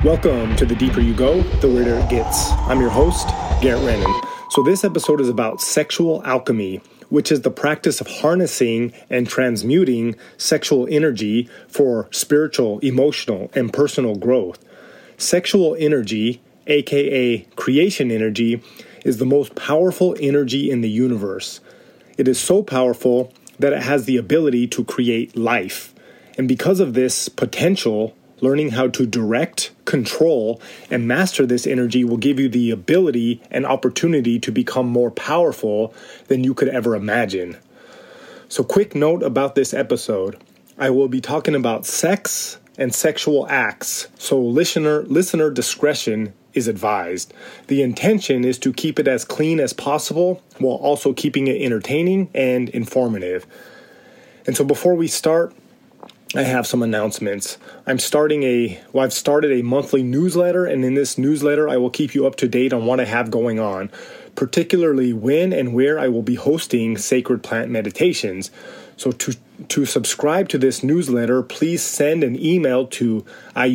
Welcome to The Deeper You Go, the weirder it gets. I'm your host, Garrett Rennan. So this episode is about sexual alchemy, which is the practice of harnessing and transmuting sexual energy for spiritual, emotional, and personal growth. Sexual energy, aka creation energy, is the most powerful energy in the universe. It is so powerful that it has the ability to create life. And because of this potential, learning how to direct, control, and master this energy will give you the ability and opportunity to become more powerful than you could ever imagine. So quick note about this episode. I will be talking about sex and sexual acts, so listener discretion is advised. The intention is to keep it as clean as possible while also keeping it entertaining and informative. And so before we start, I have some announcements. I've started a monthly newsletter, and in this newsletter, I will keep you up to date on what I have going on, particularly when and where I will be hosting sacred plant meditations. So to subscribe to this newsletter, please send an email to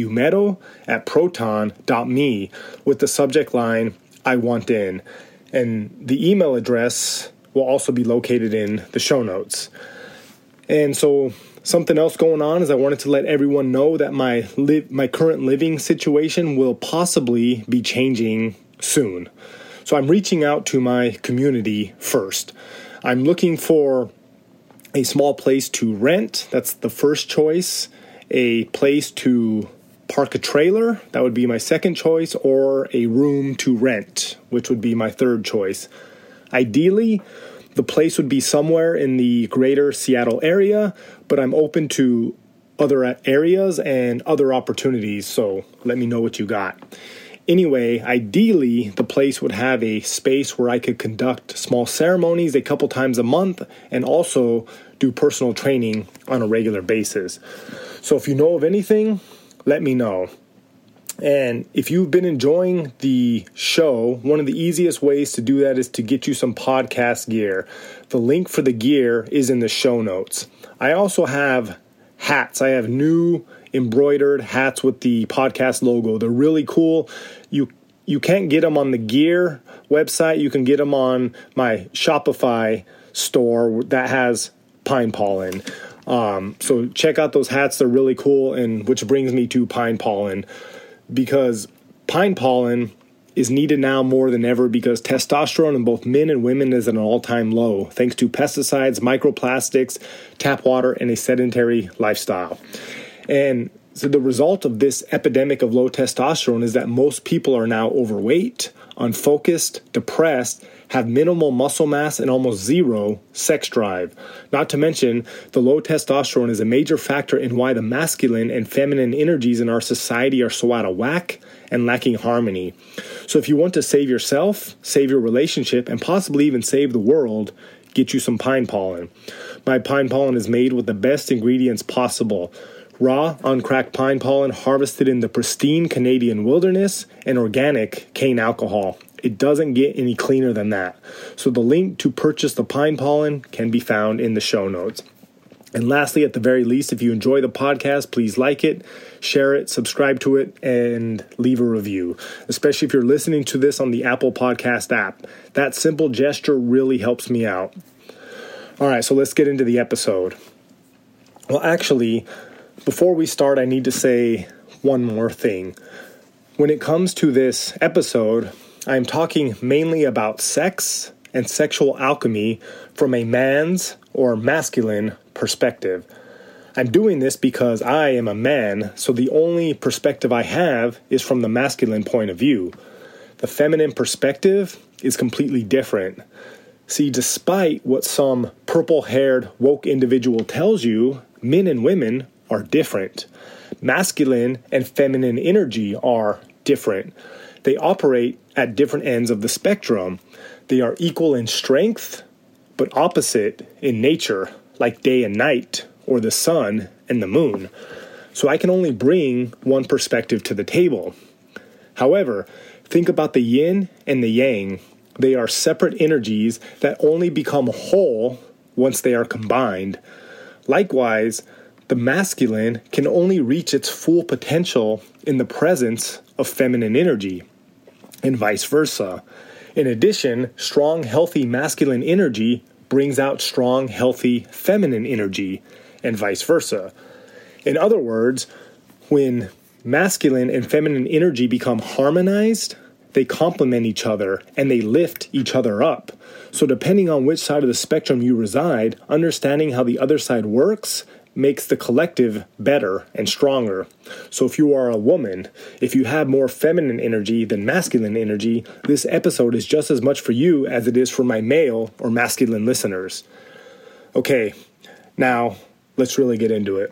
ayumedo@proton.me with the subject line, I want in. And the email address will also be located in the show notes. And so something else going on is I wanted to let everyone know that my current living situation will possibly be changing soon. So I'm reaching out to my community first. I'm looking for a small place to rent. That's the first choice. A place to park a trailer. That would be my second choice. Or a room to rent, which would be my third choice. Ideally, the place would be somewhere in the greater Seattle area, but I'm open to other areas and other opportunities, so let me know what you got. Anyway, ideally, the place would have a space where I could conduct small ceremonies a couple times a month and also do personal training on a regular basis. So if you know of anything, let me know. And if you've been enjoying the show, one of the easiest ways to do that is to get you some podcast gear. The link for the gear is in the show notes. I also have hats. I have new embroidered hats with the podcast logo. They're really cool. You can't get them on the gear website. You can get them on my Shopify store that has pine pollen. So check out those hats. They're really cool, and which brings me to pine pollen. Because pine pollen is needed now more than ever because testosterone in both men and women is at an all-time low, thanks to pesticides, microplastics, tap water, and a sedentary lifestyle. And so the result of this epidemic of low testosterone is that most people are now overweight, unfocused, depressed, have minimal muscle mass, and almost zero sex drive. Not to mention, the low testosterone is a major factor in why the masculine and feminine energies in our society are so out of whack and lacking harmony. So if you want to save yourself, save your relationship, and possibly even save the world, get you some pine pollen. My pine pollen is made with the best ingredients possible. Raw, uncracked pine pollen harvested in the pristine Canadian wilderness and organic cane alcohol. It doesn't get any cleaner than that. So the link to purchase the pine pollen can be found in the show notes. And lastly, at the very least, if you enjoy the podcast, please like it, share it, subscribe to it, and leave a review, especially if you're listening to this on the Apple Podcast app. That simple gesture really helps me out. All right, so let's get into the episode. Well, actually, before we start, I need to say one more thing. When it comes to this episode, I'm talking mainly about sex and sexual alchemy from a man's or masculine perspective. I'm doing this because I am a man, so the only perspective I have is from the masculine point of view. The feminine perspective is completely different. See, despite what some purple-haired woke individual tells you, men and women are different. Masculine and feminine energy are different. They operate at different ends of the spectrum. They are equal in strength, but opposite in nature, like day and night, or the sun and the moon. So I can only bring one perspective to the table. However, think about the yin and the yang. They are separate energies that only become whole once they are combined. Likewise, the masculine can only reach its full potential in the presence of feminine energy, and vice versa. In addition, strong, healthy masculine energy brings out strong, healthy feminine energy, and vice versa. In other words, when masculine and feminine energy become harmonized, they complement each other and they lift each other up. So depending on which side of the spectrum you reside, understanding how the other side works makes the collective better and stronger. So if you are a woman, if you have more feminine energy than masculine energy, this episode is just as much for you as it is for my male or masculine listeners. Okay, now let's really get into it.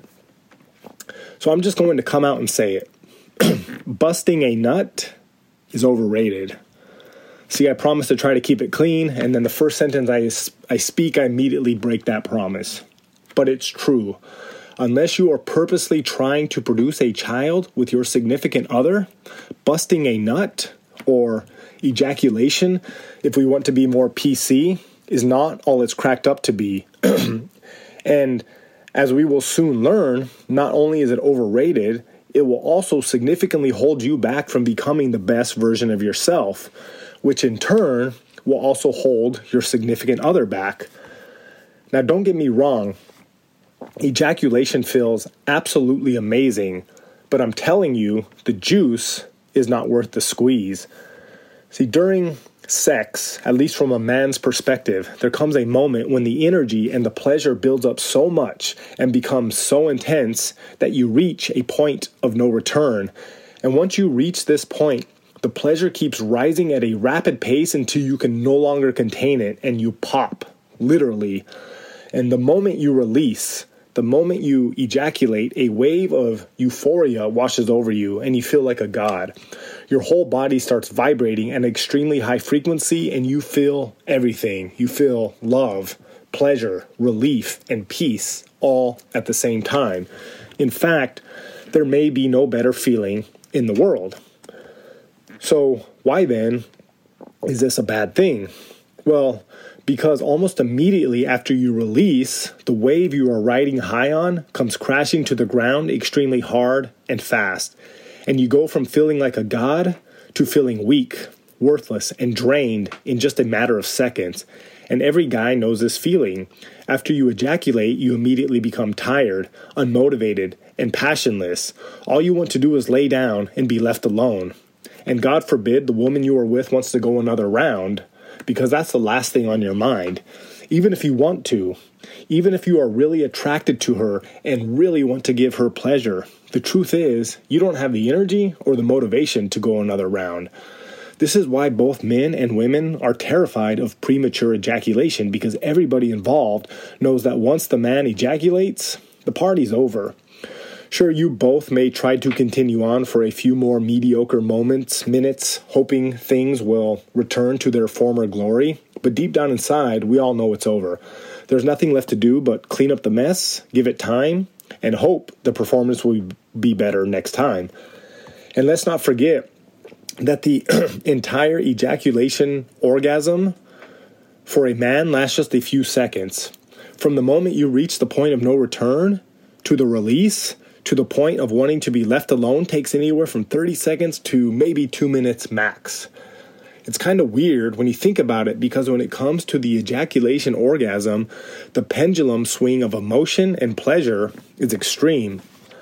So I'm just going to come out and say it. Busting a nut is overrated. See, I promise to try to keep it clean, and then the first sentence I speak, I immediately break that promise. But it's true. Unless you are purposely trying to produce a child with your significant other, busting a nut or ejaculation, if we want to be more PC, is not all it's cracked up to be. And as we will soon learn, not only is it overrated, it will also significantly hold you back from becoming the best version of yourself, which in turn will also hold your significant other back. Now, don't get me wrong. Ejaculation feels absolutely amazing, but I'm telling you, the juice is not worth the squeeze. See, during sex, at least from a man's perspective, there comes a moment when the energy and the pleasure builds up so much and becomes so intense that you reach a point of no return. And once you reach this point, the pleasure keeps rising at a rapid pace until you can no longer contain it and you pop, literally. And the moment you release, the moment you ejaculate, a wave of euphoria washes over you and you feel like a god. Your whole body starts vibrating at an extremely high frequency and you feel everything. You feel love, pleasure, relief, and peace all at the same time. In fact, there may be no better feeling in the world. So why then is this a bad thing? Well, because almost immediately after you release, the wave you are riding high on comes crashing to the ground extremely hard and fast. And you go from feeling like a god to feeling weak, worthless, and drained in just a matter of seconds. And every guy knows this feeling. After you ejaculate, you immediately become tired, unmotivated, and passionless. All you want to do is lay down and be left alone. And God forbid the woman you are with wants to go another round, because that's the last thing on your mind. Even if you want to, even if you are really attracted to her and really want to give her pleasure, the truth is you don't have the energy or the motivation to go another round. This is why both men and women are terrified of premature ejaculation, because everybody involved knows that once the man ejaculates, the party's over. Sure, you both may try to continue on for a few more mediocre minutes, hoping things will return to their former glory. But deep down inside, we all know it's over. There's nothing left to do but clean up the mess, give it time, and hope the performance will be better next time. And let's not forget that the entire ejaculation orgasm for a man lasts just a few seconds. From the moment you reach the point of no return to the release, to the point of wanting to be left alone takes anywhere from 30 seconds to maybe 2 minutes max. It's kind of weird when you think about it, because when it comes to the ejaculation orgasm, the pendulum swing of emotion and pleasure is extreme.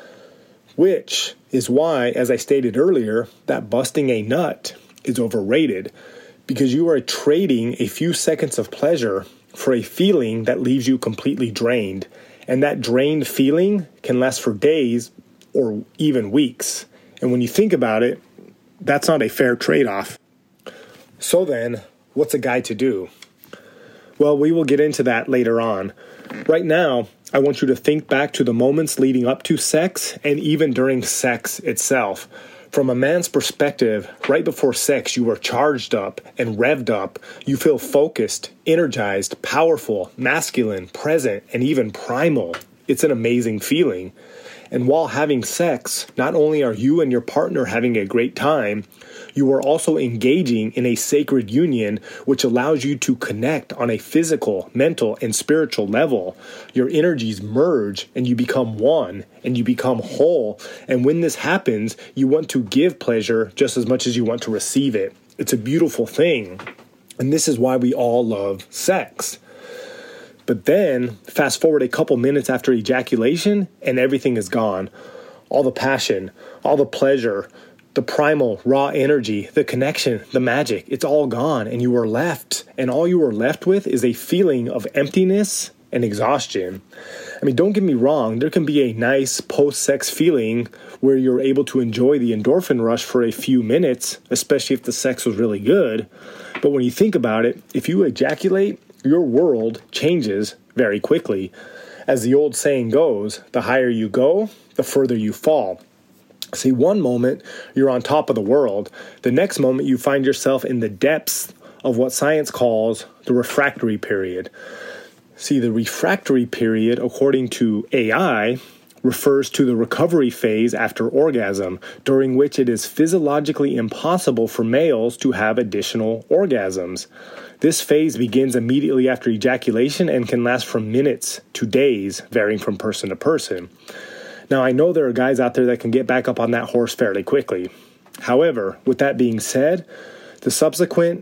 Which is why, as I stated earlier, that busting a nut is overrated, because you are trading a few seconds of pleasure for a feeling that leaves you completely drained. And that drained feeling can last for days or even weeks. And when you think about it, that's not a fair trade-off. So then, what's a guy to do? Well, we will get into that later on. Right now, I want you to think back to the moments leading up to sex and even during sex itself. From a man's perspective, right before sex, you are charged up and revved up. You feel focused, energized, powerful, masculine, present, and even primal. It's an amazing feeling. And while having sex, not only are you and your partner having a great time, you are also engaging in a sacred union which allows you to connect on a physical, mental, and spiritual level. Your energies merge and you become one and you become whole. And when this happens, you want to give pleasure just as much as you want to receive it. It's a beautiful thing. And this is why we all love sex. But then, fast forward a couple minutes after ejaculation, and everything is gone. All the passion, all the pleasure, the primal, raw energy, the connection, the magic, it's all gone, and you are left. And all you are left with is a feeling of emptiness and exhaustion. I mean, don't get me wrong, there can be a nice post-sex feeling where you're able to enjoy the endorphin rush for a few minutes, especially if the sex was really good. But when you think about it, if you ejaculate, your world changes very quickly. As the old saying goes, the higher you go, the further you fall. See, one moment you're on top of the world. The next moment you find yourself in the depths of what science calls the refractory period. See, the refractory period, according to AI, refers to the recovery phase after orgasm, during which it is physiologically impossible for males to have additional orgasms. This phase begins immediately after ejaculation and can last from minutes to days, varying from person to person. Now, I know there are guys out there that can get back up on that horse fairly quickly. However, with that being said, the subsequent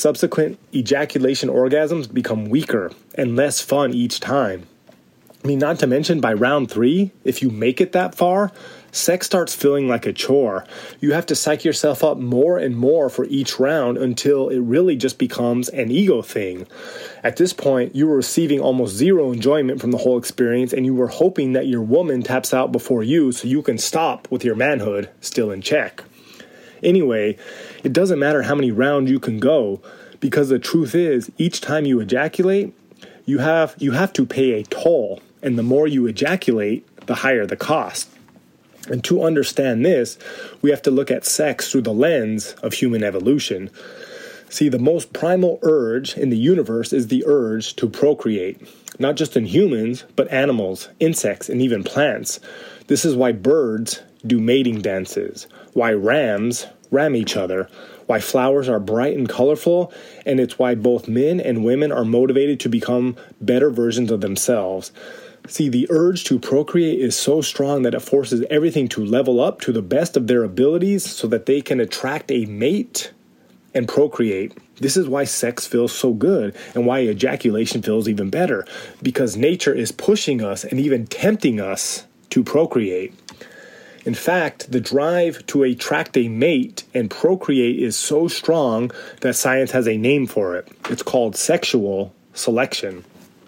ejaculation orgasms become weaker and less fun each time. I mean, not to mention by round 3, if you make it that far, sex starts feeling like a chore. You have to psych yourself up more and more for each round until it really just becomes an ego thing. At this point, you were receiving almost zero enjoyment from the whole experience, and you were hoping that your woman taps out before you so you can stop with your manhood still in check. Anyway, it doesn't matter how many rounds you can go, because the truth is, each time you ejaculate, you have to pay a toll, and the more you ejaculate, the higher the cost. And to understand this, we have to look at sex through the lens of human evolution. See, the most primal urge in the universe is the urge to procreate, not just in humans, but animals, insects, and even plants. This is why birds do mating dances, why rams ram each other, why flowers are bright and colorful, and it's why both men and women are motivated to become better versions of themselves. See, the urge to procreate is so strong that it forces everything to level up to the best of their abilities so that they can attract a mate and procreate. This is why sex feels so good and why ejaculation feels even better, because nature is pushing us and even tempting us to procreate. In fact, the drive to attract a mate and procreate is so strong that science has a name for it. It's called sexual selection.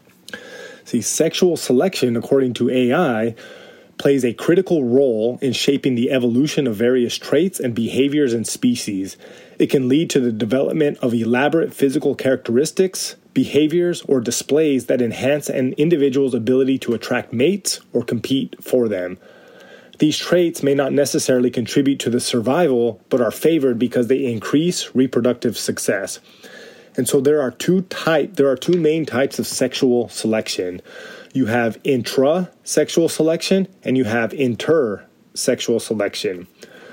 See, sexual selection, according to AI, plays a critical role in shaping the evolution of various traits and behaviors in species. It can lead to the development of elaborate physical characteristics, behaviors, or displays that enhance an individual's ability to attract mates or compete for them. These traits may not necessarily contribute to the survival, but are favored because they increase reproductive success. And so there are two main types of sexual selection. You have intra-sexual selection and you have inter-sexual selection.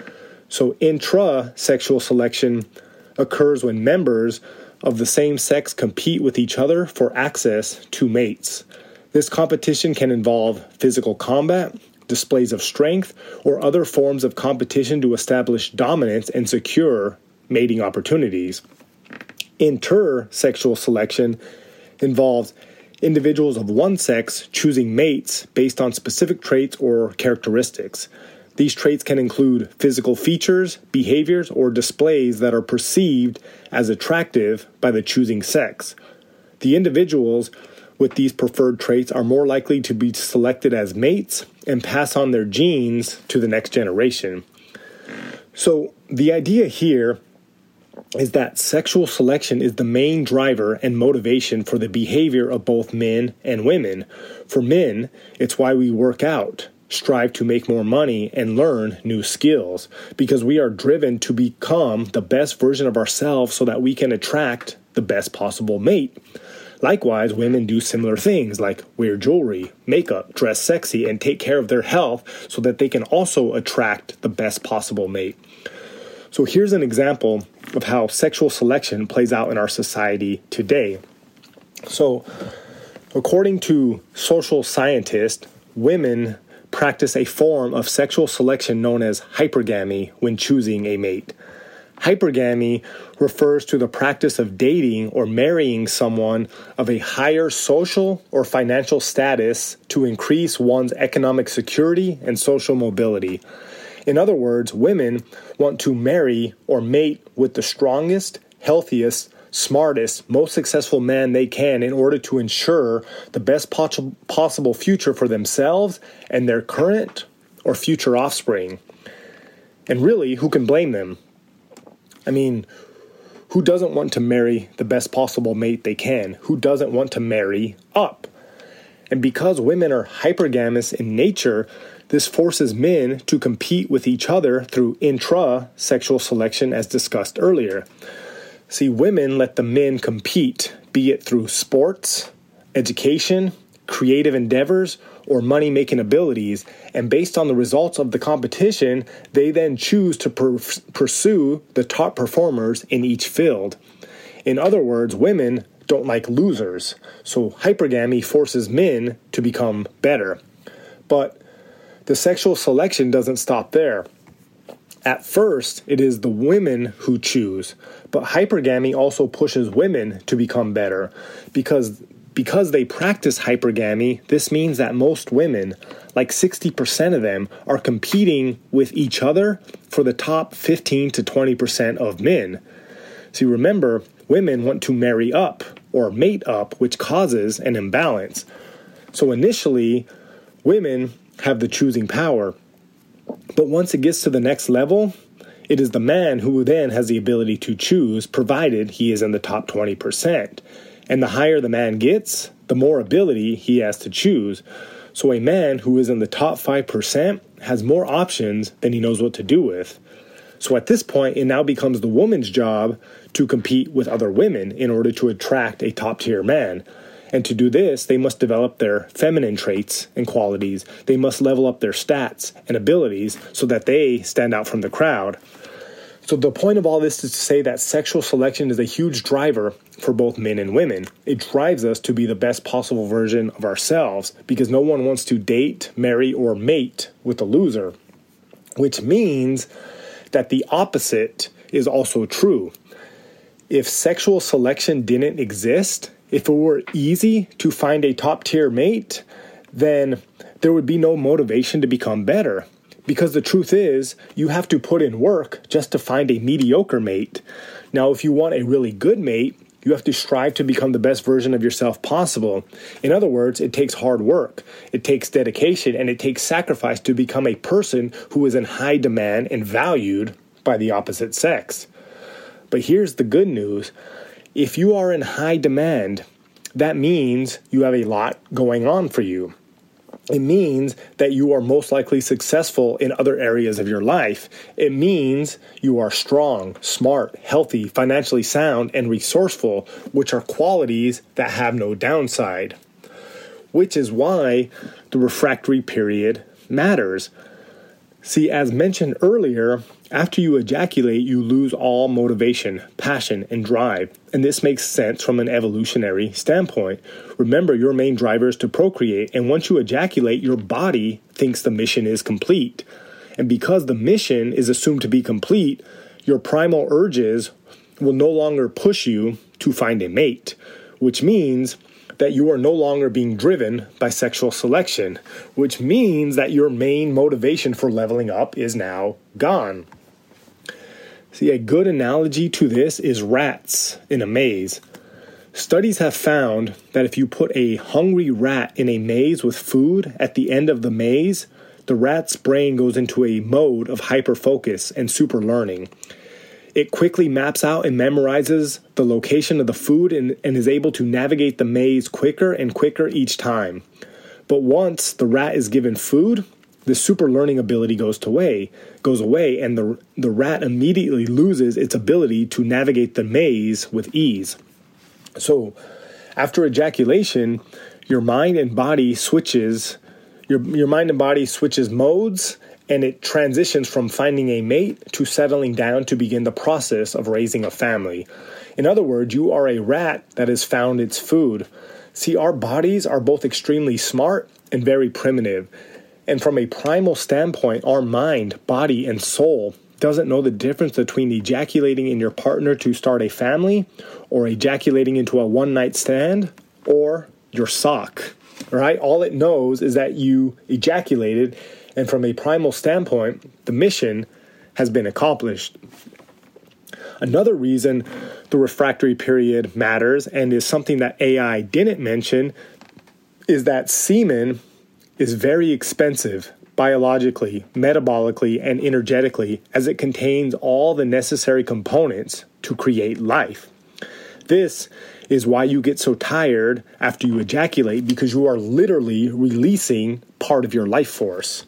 So intra-sexual selection occurs when members of the same sex compete with each other for access to mates. This competition can involve physical combat, displays of strength, or other forms of competition to establish dominance and secure mating opportunities. Intersexual selection involves individuals of one sex choosing mates based on specific traits or characteristics. These traits can include physical features, behaviors, or displays that are perceived as attractive by the choosing sex. The individuals with these preferred traits are more likely to be selected as mates and pass on their genes to the next generation. So the idea here is that sexual selection is the main driver and motivation for the behavior of both men and women. For men, it's why we work out, strive to make more money, and learn new skills, because we are driven to become the best version of ourselves so that we can attract the best possible mate. Likewise, women do similar things like wear jewelry, makeup, dress sexy, and take care of their health so that they can also attract the best possible mate. So here's an example of how sexual selection plays out in our society today. So, according to social scientists, women practice a form of sexual selection known as hypergamy when choosing a mate. Hypergamy refers to the practice of dating or marrying someone of a higher social or financial status to increase one's economic security and social mobility. In other words, women want to marry or mate with the strongest, healthiest, smartest, most successful man they can in order to ensure the best possible future for themselves and their current or future offspring. And really, who can blame them? I mean, who doesn't want to marry the best possible mate they can? Who doesn't want to marry up? And because women are hypergamous in nature, this forces men to compete with each other through intra-sexual selection as discussed earlier. See, women let the men compete, be it through sports, education, creative endeavors, or money-making abilities, and based on the results of the competition, they then choose to pursue the top performers in each field. In other words, women don't like losers, so hypergamy forces men to become better. But the sexual selection doesn't stop there. At first, it is the women who choose, but hypergamy also pushes women to become better. Because they practice hypergamy, this means that most women, like 60% of them, are competing with each other for the top 15 to 20% of men. See, remember, women want to marry up or mate up, which causes an imbalance. So initially, women have the choosing power. But once it gets to the next level, it is the man who then has the ability to choose, provided he is in the top 20%. And the higher the man gets, the more ability he has to choose. So a man who is in the top 5% has more options than he knows what to do with. So at this point, it now becomes the woman's job to compete with other women in order to attract a top-tier man. And to do this, they must develop their feminine traits and qualities. They must level up their stats and abilities so that they stand out from the crowd. So the point of all this is to say that sexual selection is a huge driver for both men and women. It drives us to be the best possible version of ourselves because no one wants to date, marry, or mate with a loser, which means that the opposite is also true. If sexual selection didn't exist, if it were easy to find a top-tier mate, then there would be no motivation to become better. Because the truth is, you have to put in work just to find a mediocre mate. Now, if you want a really good mate, you have to strive to become the best version of yourself possible. In other words, it takes hard work, it takes dedication, and it takes sacrifice to become a person who is in high demand and valued by the opposite sex. But here's the good news. If you are in high demand, that means you have a lot going on for you. It means that you are most likely successful in other areas of your life. It means you are strong, smart, healthy, financially sound, and resourceful, which are qualities that have no downside. Which is why the refractory period matters. See, as mentioned earlier, after you ejaculate, you lose all motivation, passion, and drive. And this makes sense from an evolutionary standpoint. Remember, your main driver is to procreate, and once you ejaculate, your body thinks the mission is complete. And because the mission is assumed to be complete, your primal urges will no longer push you to find a mate, which means that you are no longer being driven by sexual selection, which means that your main motivation for leveling up is now gone. See, a good analogy to this is rats in a maze. Studies have found that if you put a hungry rat in a maze with food at the end of the maze, the rat's brain goes into a mode of hyperfocus and super learning. It quickly maps out and memorizes the location of the food and is able to navigate the maze quicker and quicker each time. But once the rat is given food, the super learning ability goes away, and the rat immediately loses its ability to navigate the maze with ease. So, After ejaculation, your mind and body switches modes, and it transitions from finding a mate to settling down to begin the process of raising a family. In other words, you are a rat that has found its food. See, our bodies are both extremely smart and very primitive. And from a primal standpoint, our mind, body, and soul doesn't know the difference between ejaculating in your partner to start a family or ejaculating into a one-night stand or your sock. Right? All it knows is that you ejaculated, and from a primal standpoint, the mission has been accomplished. Another reason the refractory period matters, and is something that AI didn't mention, is that semen is very expensive biologically, metabolically, and energetically, as it contains all the necessary components to create life. This is why you get so tired after you ejaculate, because you are literally releasing part of your life force.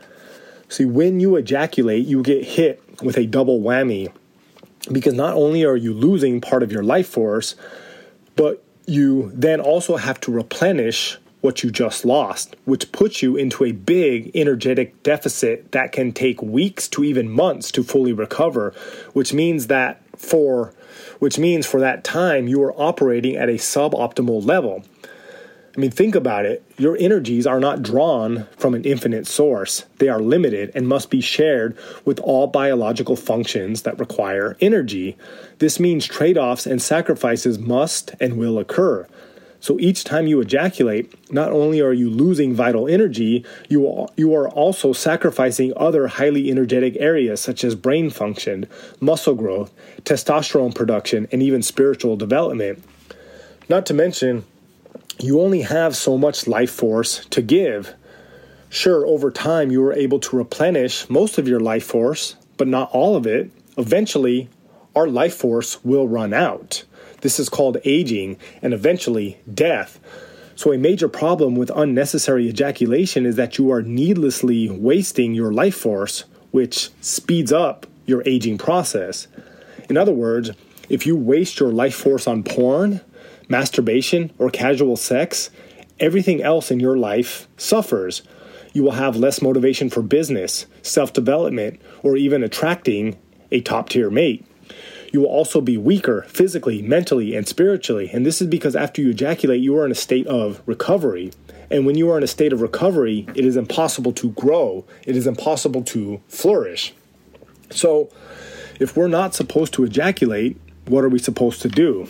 See, when you ejaculate, you get hit with a double whammy, because not only are you losing part of your life force, but you then also have to replenish what you just lost, which puts you into a big energetic deficit that can take weeks to even months to fully recover, which means for that time you are operating at a suboptimal level. I mean, think about it. Your energies are not drawn from an infinite source. They are limited and must be shared with all biological functions that require energy. This means trade-offs and sacrifices must and will occur. So each time you ejaculate, not only are you losing vital energy, you are also sacrificing other highly energetic areas such as brain function, muscle growth, testosterone production, and even spiritual development. Not to mention, you only have so much life force to give. Sure, over time you are able to replenish most of your life force, but not all of it. Eventually, our life force will run out. This is called aging and eventually death. So a major problem with unnecessary ejaculation is that you are needlessly wasting your life force, which speeds up your aging process. In other words, if you waste your life force on porn, masturbation, or casual sex, everything else in your life suffers. You will have less motivation for business, self-development, or even attracting a top-tier mate. You will also be weaker physically, mentally, and spiritually. And this is because after you ejaculate, you are in a state of recovery. And when you are in a state of recovery, it is impossible to grow. It is impossible to flourish. So if we're not supposed to ejaculate, what are we supposed to do?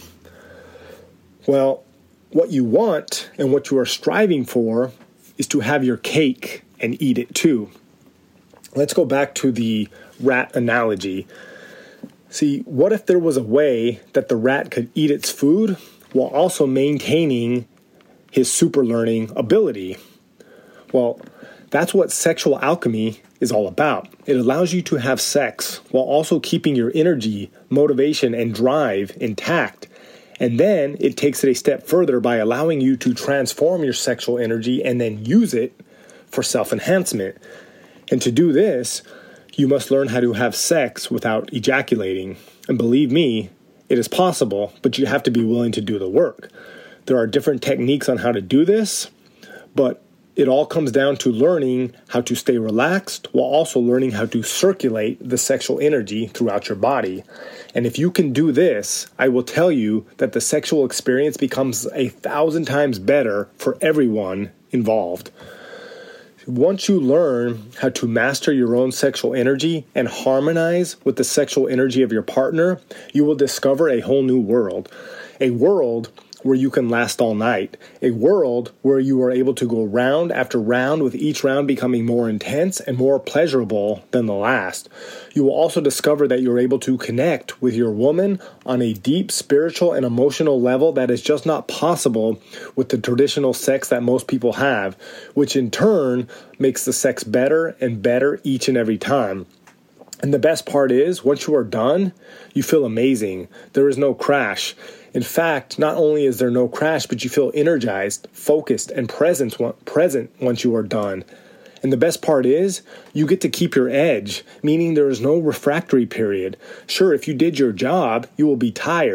Well, what you want and what you are striving for is to have your cake and eat it too. Let's go back to the rat analogy. See, what if there was a way that the rat could eat its food while also maintaining his super learning ability? Well, that's what sexual alchemy is all about. It allows you to have sex while also keeping your energy, motivation, and drive intact. And then it takes it a step further by allowing you to transform your sexual energy and then use it for self-enhancement. And to do this, you must learn how to have sex without ejaculating. And believe me, it is possible, but you have to be willing to do the work. There are different techniques on how to do this, but it all comes down to learning how to stay relaxed while also learning how to circulate the sexual energy throughout your body. And if you can do this, I will tell you that the sexual experience becomes 1,000 times better for everyone involved. Once you learn how to master your own sexual energy and harmonize with the sexual energy of your partner, you will discover a whole new world. A world where you can last all night. A world where you are able to go round after round, with each round becoming more intense and more pleasurable than the last. You will also discover that you're able to connect with your woman on a deep spiritual and emotional level that is just not possible with the traditional sex that most people have, which in turn makes the sex better and better each and every time. And the best part is, once you are done, you feel amazing. There is no crash. In fact, not only is there no crash, but you feel energized, focused, and present once you are done. And the best part is, you get to keep your edge, meaning there is no refractory period. Sure, if you did your job, you will be tired,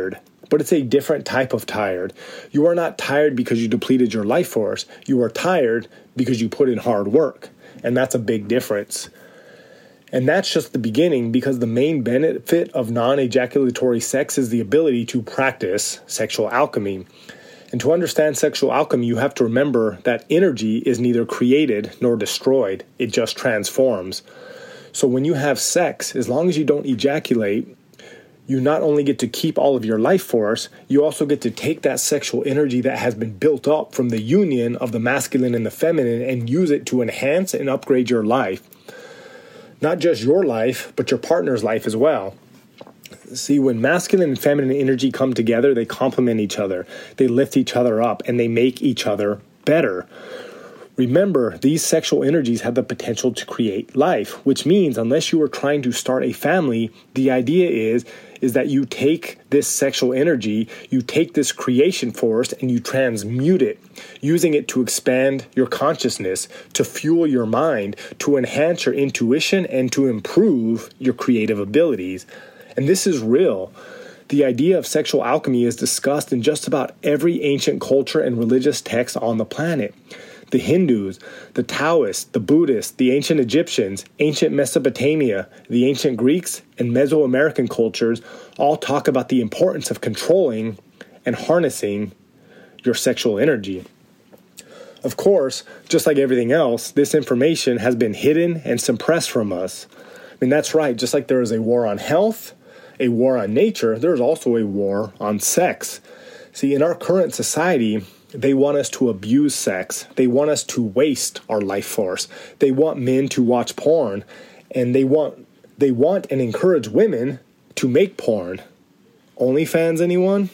but it's a different type of tired. You are not tired because you depleted your life force. You are tired because you put in hard work. And that's a big difference. And that's just the beginning, because the main benefit of non-ejaculatory sex is the ability to practice sexual alchemy. And to understand sexual alchemy, you have to remember that energy is neither created nor destroyed. It just transforms. So when you have sex, as long as you don't ejaculate, you not only get to keep all of your life force, you also get to take that sexual energy that has been built up from the union of the masculine and the feminine and use it to enhance and upgrade your life. Not just your life, but your partner's life as well. See, when masculine and feminine energy come together, they complement each other. They lift each other up, and they make each other better. Remember, these sexual energies have the potential to create life, which means unless you are trying to start a family, the idea is that you take this sexual energy, you take this creation force, and you transmute it, using it to expand your consciousness, to fuel your mind, to enhance your intuition, and to improve your creative abilities. And this is real. The idea of sexual alchemy is discussed in just about every ancient culture and religious text on the planet. The Hindus, the Taoists, the Buddhists, the ancient Egyptians, ancient Mesopotamia, the ancient Greeks, and Mesoamerican cultures all talk about the importance of controlling and harnessing your sexual energy. Of course, just like everything else, this information has been hidden and suppressed from us. I mean, that's right. Just like there is a war on health, a war on nature, there's also a war on sex. See, in our current society, they want us to abuse sex. They want us to waste our life force. They want men to watch porn, and they want and encourage women to make porn. OnlyFans, anyone?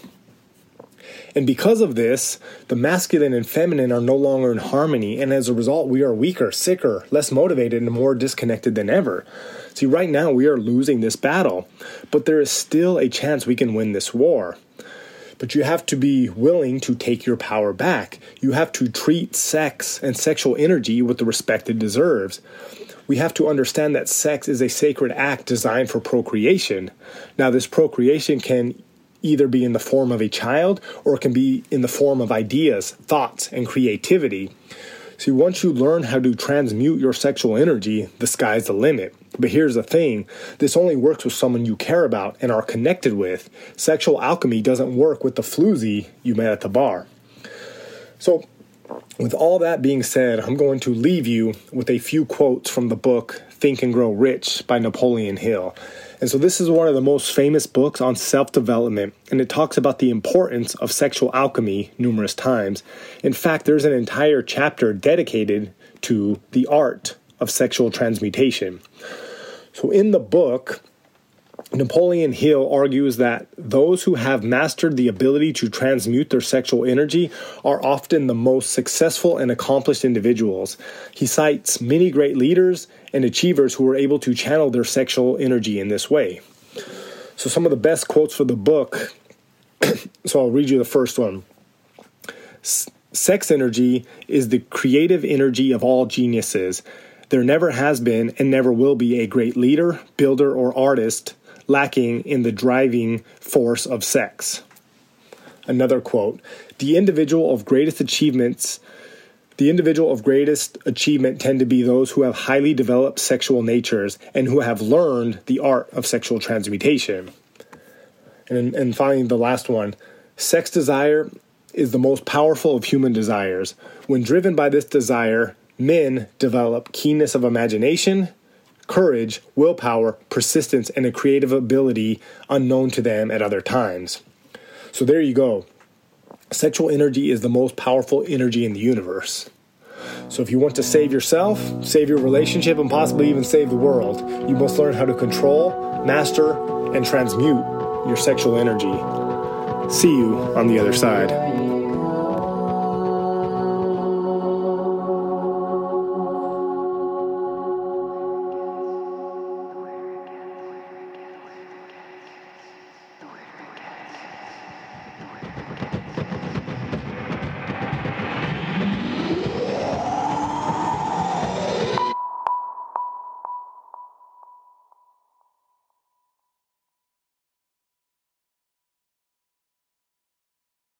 And because of this, the masculine and feminine are no longer in harmony, and as a result, we are weaker, sicker, less motivated, and more disconnected than ever. See, right now, we are losing this battle, but there is still a chance we can win this war. But you have to be willing to take your power back. You have to treat sex and sexual energy with the respect it deserves. We have to understand that sex is a sacred act designed for procreation. Now, this procreation can either be in the form of a child or it can be in the form of ideas, thoughts, and creativity. See, once you learn how to transmute your sexual energy, the sky's the limit. But here's the thing, this only works with someone you care about and are connected with. Sexual alchemy doesn't work with the floozy you met at the bar. So, with all that being said, I'm going to leave you with a few quotes from the book Think and Grow Rich by Napoleon Hill. And so this is one of the most famous books on self-development, and it talks about the importance of sexual alchemy numerous times. In fact, there's an entire chapter dedicated to the art of sexual transmutation. So in the book, Napoleon Hill argues that those who have mastered the ability to transmute their sexual energy are often the most successful and accomplished individuals. He cites many great leaders and achievers who were able to channel their sexual energy in this way. So some of the best quotes for the book, so I'll read you the first one. Sex energy is the creative energy of all geniuses. There never has been and never will be a great leader, builder, or artist lacking in the driving force of sex. Another quote, the individual of greatest achievement tend to be those who have highly developed sexual natures and who have learned the art of sexual transmutation. And finally, the last one, sex desire is the most powerful of human desires. When driven by this desire, men develop keenness of imagination, courage, willpower, persistence, and a creative ability unknown to them at other times. So there you go. Sexual energy is the most powerful energy in the universe. So if you want to save yourself, save your relationship, and possibly even save the world, you must learn how to control, master, and transmute your sexual energy. See you on the other side.